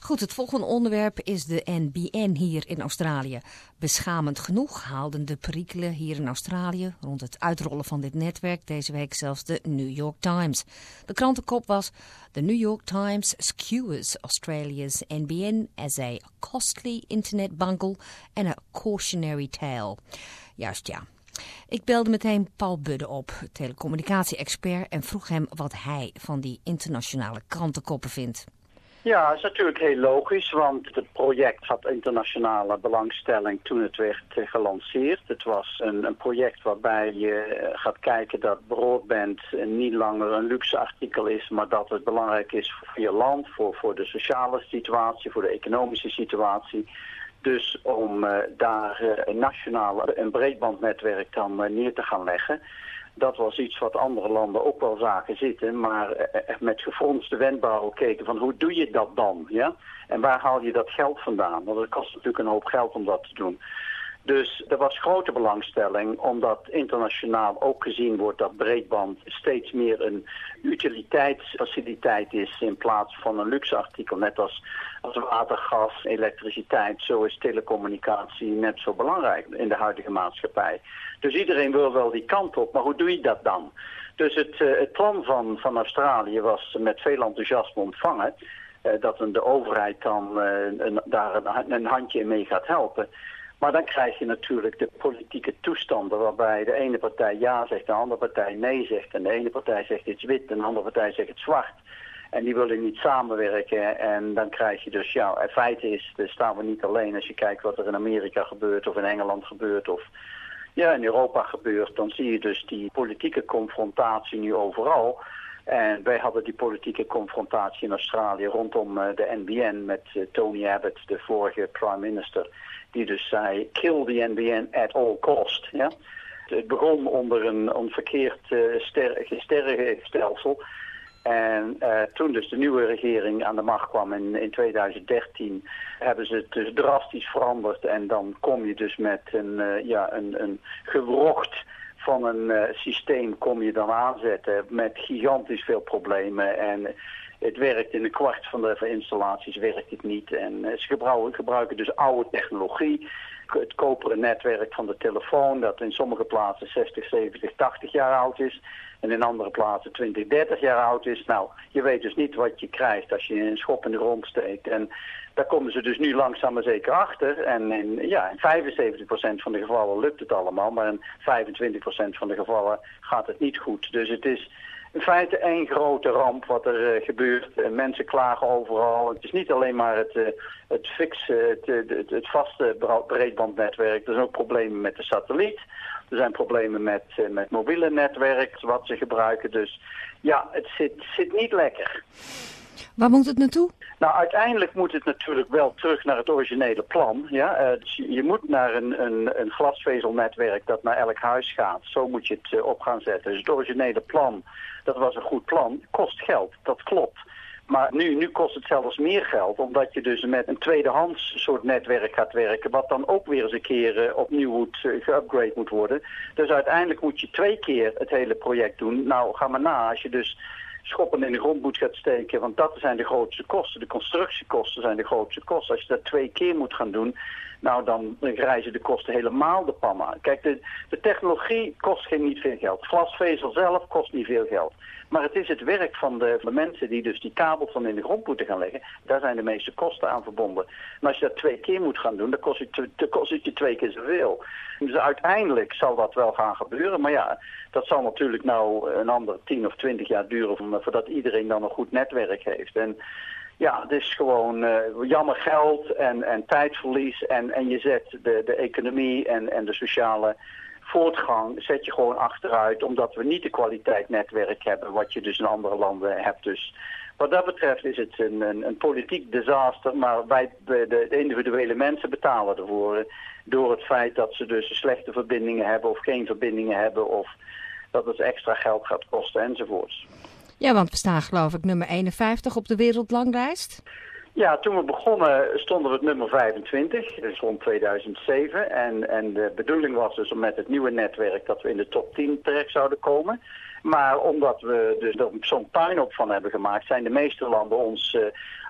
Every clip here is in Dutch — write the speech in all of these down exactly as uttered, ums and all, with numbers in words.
Goed, het volgende onderwerp is de N B N hier in Australië. Beschamend genoeg haalden de perikelen hier in Australië rond het uitrollen van dit netwerk deze week zelfs de New York Times. De krantenkop was: The New York Times skewers Australia's N B N as a costly internet bungle and a cautionary tale. Juist ja. Ik belde meteen Paul Budde op, telecommunicatie-expert, en vroeg hem wat hij van die internationale krantenkoppen vindt. Ja, dat is natuurlijk heel logisch, want het project had internationale belangstelling toen het werd gelanceerd. Het was een, een project waarbij je gaat kijken dat broadband niet langer een luxe artikel is, maar dat het belangrijk is voor je land, voor, voor de sociale situatie, voor de economische situatie. Dus om uh, daar uh, een nationaal een breedbandnetwerk dan uh, neer te gaan leggen. Dat was iets wat andere landen ook wel zagen zitten, maar uh, met gefronste wenkbrauwen keken van hoe doe je dat dan? Ja? En waar haal je dat geld vandaan? Want het kost natuurlijk een hoop geld om dat te doen. Dus er was grote belangstelling, omdat internationaal ook gezien wordt dat breedband steeds meer een utiliteitsfaciliteit is in plaats van een luxe artikel. Net als, als water, gas, elektriciteit, zo is telecommunicatie net zo belangrijk in de huidige maatschappij. Dus iedereen wil wel die kant op, maar hoe doe je dat dan? Dus het, uh, het plan van, van Australië was met veel enthousiasme ontvangen. Uh, dat een, de overheid dan uh, een, daar een, een handje in mee gaat helpen. Maar dan krijg je natuurlijk de politieke toestanden waarbij de ene partij ja zegt, de andere partij nee zegt. En de ene partij zegt het is wit en de andere partij zegt het zwart. En die willen niet samenwerken en dan krijg je dus, ja, in feite is, dus staan we niet alleen als je kijkt wat er in Amerika gebeurt of in Engeland gebeurt of ja, in Europa gebeurt. Dan zie je dus die politieke confrontatie nu overal. En wij hadden die politieke confrontatie in Australië rondom uh, de N B N met uh, Tony Abbott, de vorige prime minister, die dus zei, kill the N B N at all cost. Ja? Het begon onder een, een verkeerd uh, ster, sterrenstelsel. En uh, toen dus de nieuwe regering aan de macht kwam in, in tweeduizend dertien, hebben ze het dus drastisch veranderd. En dan kom je dus met een, uh, ja, een, een gewrocht van een uh, systeem kom je dan aanzetten met gigantisch veel problemen. En het werkt in een kwart van de installaties werkt het niet. En uh, ze gebruiken, gebruiken dus oude technologie. Het koperen netwerk van de telefoon, dat in sommige plaatsen zestig, zeventig, tachtig jaar oud is. En in andere plaatsen twintig, dertig jaar oud is. Nou, je weet dus niet wat je krijgt als je een schop in de grond steekt. En daar komen ze dus nu langzaam maar zeker achter. En in, ja, in vijfenzeventig procent van de gevallen lukt het allemaal. Maar in vijfentwintig procent van de gevallen gaat het niet goed. Dus het is in feite één grote ramp wat er uh, gebeurt. Uh, mensen klagen overal. Het is niet alleen maar het, uh, het fixe, het, het, het vaste breedbandnetwerk. Er zijn ook problemen met de satelliet. Er zijn problemen met, uh, met mobiele netwerk, wat ze gebruiken. Dus ja, het zit, zit niet lekker. Waar moet het naartoe? Nou, uiteindelijk moet het natuurlijk wel terug naar het originele plan. Ja? Uh, dus je moet naar een, een, een glasvezelnetwerk dat naar elk huis gaat. Zo moet je het uh, op gaan zetten. Dus het originele plan, dat was een goed plan, kost geld, dat klopt. Maar nu, nu kost het zelfs meer geld, omdat je dus met een tweedehands soort netwerk gaat werken, wat dan ook weer eens een keer uh, opnieuw moet, uh, geupgrade moet worden. Dus uiteindelijk moet je twee keer het hele project doen. Nou, ga maar na, als je dus schoppen in de grond moet gaan steken, want dat zijn de grootste kosten. De constructiekosten zijn de grootste kosten. Als je dat twee keer moet gaan doen, nou dan reizen de kosten helemaal de pan aan. Kijk, de, de technologie kost geen niet veel geld. Glasvezel zelf kost niet veel geld. Maar het is het werk van de, van de mensen die dus die kabels dan in de grond moeten gaan leggen. Daar zijn de meeste kosten aan verbonden. En als je dat twee keer moet gaan doen, dan kost het, dan kost het je twee keer zoveel. Dus uiteindelijk zal dat wel gaan gebeuren. Maar ja, dat zal natuurlijk nou een andere tien of twintig jaar duren voordat iedereen dan een goed netwerk heeft. En ja, het is gewoon uh, jammer geld en, en tijdverlies. En, en je zet de, de economie en, en de sociale voortgang zet je gewoon achteruit, omdat we niet de kwaliteit netwerk hebben wat je dus in andere landen hebt. Dus wat dat betreft is het een, een, een politiek disaster, maar wij, de, de individuele mensen betalen ervoor door het feit dat ze dus slechte verbindingen hebben of geen verbindingen hebben of dat het extra geld gaat kosten enzovoorts. Ja, want we staan geloof ik nummer eenenvijftig op de wereldranglijst. Ja, toen we begonnen stonden we op nummer vijfentwintig, dat is rond tweeduizend zeven. En, en de bedoeling was dus om met het nieuwe netwerk dat we in de top tien terecht zouden komen. Maar omdat we dus er zo'n puinhoop van hebben gemaakt, zijn de meeste landen ons uh,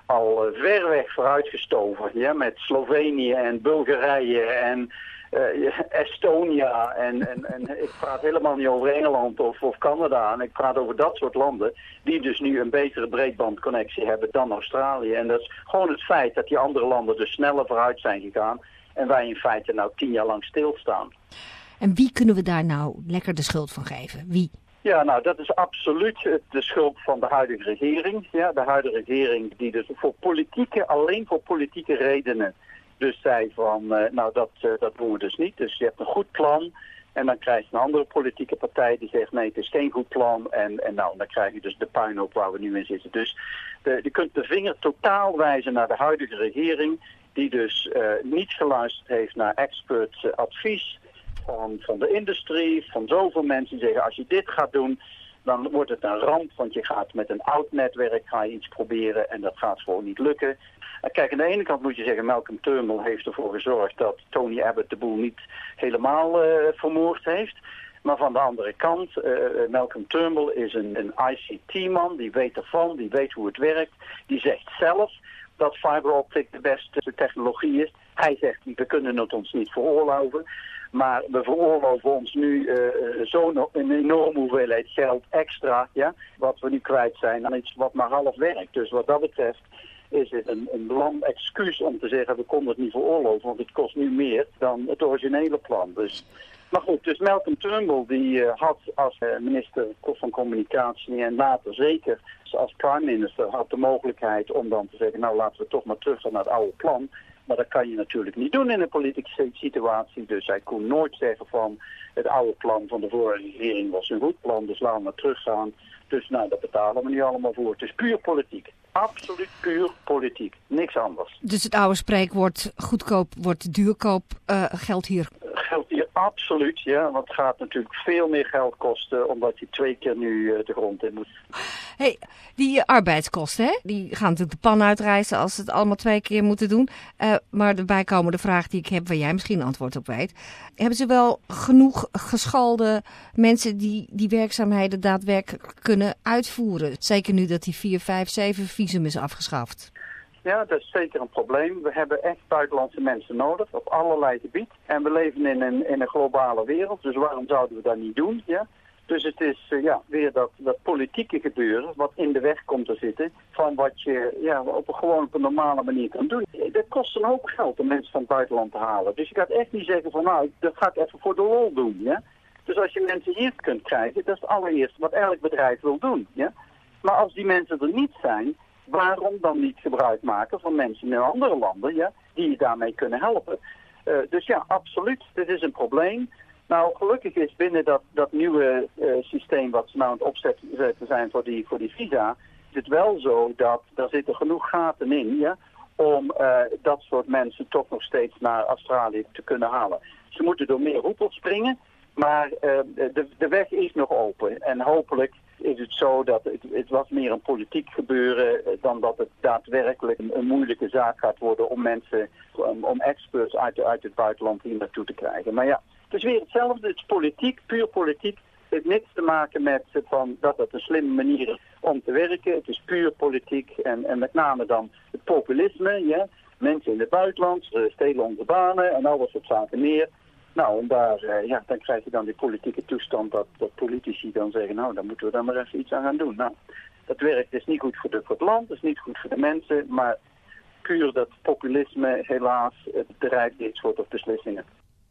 al uh, ver weg vooruitgestoven. Ja, met Slovenië en Bulgarije en uh, Estonia. En, en, en ik praat helemaal niet over Engeland of, of Canada. En ik praat over dat soort landen die dus nu een betere breedbandconnectie hebben dan Australië. En dat is gewoon het feit dat die andere landen dus sneller vooruit zijn gegaan. En wij in feite nou tien jaar lang stilstaan. En wie kunnen we daar nou lekker de schuld van geven? Wie? Ja, nou dat is absoluut de schuld van de huidige regering. Ja, de huidige regering die dus voor politieke, alleen voor politieke redenen dus zei van, uh, nou dat, uh, dat doen we dus niet. Dus je hebt een goed plan en dan krijg je een andere politieke partij die zegt nee, het is geen goed plan. En, en nou, dan krijg je dus de puinhoop waar we nu in zitten. Dus de, je kunt de vinger totaal wijzen naar de huidige regering die dus uh, niet geluisterd heeft naar expert uh, advies. Van, van de industrie, van zoveel mensen die zeggen als je dit gaat doen, dan wordt het een ramp. Want je gaat met een oud netwerk ga je iets proberen en dat gaat gewoon niet lukken. En kijk, aan de ene kant moet je zeggen, Malcolm Turnbull heeft ervoor gezorgd dat Tony Abbott de boel niet helemaal uh, vermoord heeft. Maar van de andere kant, uh, Malcolm Turnbull is een, een I C T-man, die weet ervan, die weet hoe het werkt. Die zegt zelf dat fiber optic de beste technologie is. Hij zegt, we kunnen het ons niet veroorloven. Maar we veroorloven ons nu uh, zo'n een enorme hoeveelheid geld extra, ja, wat we nu kwijt zijn aan iets wat maar half werkt. Dus wat dat betreft is het een, een lam excuus om te zeggen we konden het niet veroorloven, want het kost nu meer dan het originele plan. Dus, maar goed, dus Malcolm Turnbull die uh, had als uh, minister van Communicatie en later zeker als prime minister had de mogelijkheid om dan te zeggen nou laten we toch maar terug gaan naar het oude plan. Maar dat kan je natuurlijk niet doen in een politieke situatie. Dus hij kon nooit zeggen van het oude plan van de vorige regering was een goed plan. Dus laten we teruggaan. Dus nou, dat betalen we nu allemaal voor. Het is puur politiek. Absoluut puur politiek. Niks anders. Dus het oude spreekwoord goedkoop wordt duurkoop uh, geldt hier? Geldt hier absoluut, ja. Want het gaat natuurlijk veel meer geld kosten omdat je twee keer nu uh, de grond in moet. Hey, die uh, arbeidskosten, hè? Die gaan natuurlijk de pan uitreizen als ze het allemaal twee keer moeten doen. Uh, maar de bijkomende vraag die ik heb, waar jij misschien antwoord op weet. Hebben ze wel genoeg geschoolde mensen die die werkzaamheden daadwerkelijk kunnen uitvoeren? Zeker nu dat die vier vijf zeven visum is afgeschaft. Ja, dat is zeker een probleem. We hebben echt buitenlandse mensen nodig op allerlei gebieden. En we leven in een, in een globale wereld, dus waarom zouden we dat niet doen? Ja? Dus het is uh, ja, weer dat, dat politieke gebeuren wat in de weg komt te zitten van wat je ja, op een, gewoon op een normale manier kan doen. Dat kost een hoop geld om mensen van het buitenland te halen. Dus je gaat echt niet zeggen van nou, dat ga ik even voor de lol doen. Ja? Dus als je mensen hier kunt krijgen, dat is het allereerste wat elk bedrijf wil doen. Ja? Maar als die mensen er niet zijn, waarom dan niet gebruik maken van mensen in andere landen ja, die je daarmee kunnen helpen? Uh, dus ja, absoluut, dit is een probleem. Nou, gelukkig is binnen dat, dat nieuwe uh, systeem wat ze nou aan het opzetten zijn voor die, voor die visa, is het wel zo dat er zitten genoeg gaten in ja, om uh, dat soort mensen toch nog steeds naar Australië te kunnen halen. Ze moeten door meer hoepels springen, maar uh, de, de weg is nog open. En hopelijk is het zo dat het, het was meer een politiek gebeuren dan dat het daadwerkelijk een, een moeilijke zaak gaat worden om mensen, om, om experts uit, uit het buitenland hier naartoe te krijgen. Maar ja, het is weer hetzelfde. Het is politiek, puur politiek. Het heeft niks te maken met van, dat het een slimme manier is om te werken. Het is puur politiek en, en met name dan het populisme. Ja? Mensen in het buitenland stelen onze banen en al dat soort zaken meer. Nou, en daar, ja, dan krijg je dan die politieke toestand dat, dat politici dan zeggen, nou, dan moeten we daar maar even iets aan gaan doen. Nou, dat werkt is niet goed voor, de, voor het land, is niet goed voor de mensen, maar puur dat populisme helaas drijft dit soort beslissingen.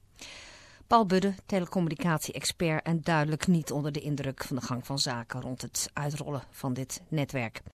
Paul Budde, telecommunicatie-expert en duidelijk niet onder de indruk van de gang van zaken rond het uitrollen van dit netwerk.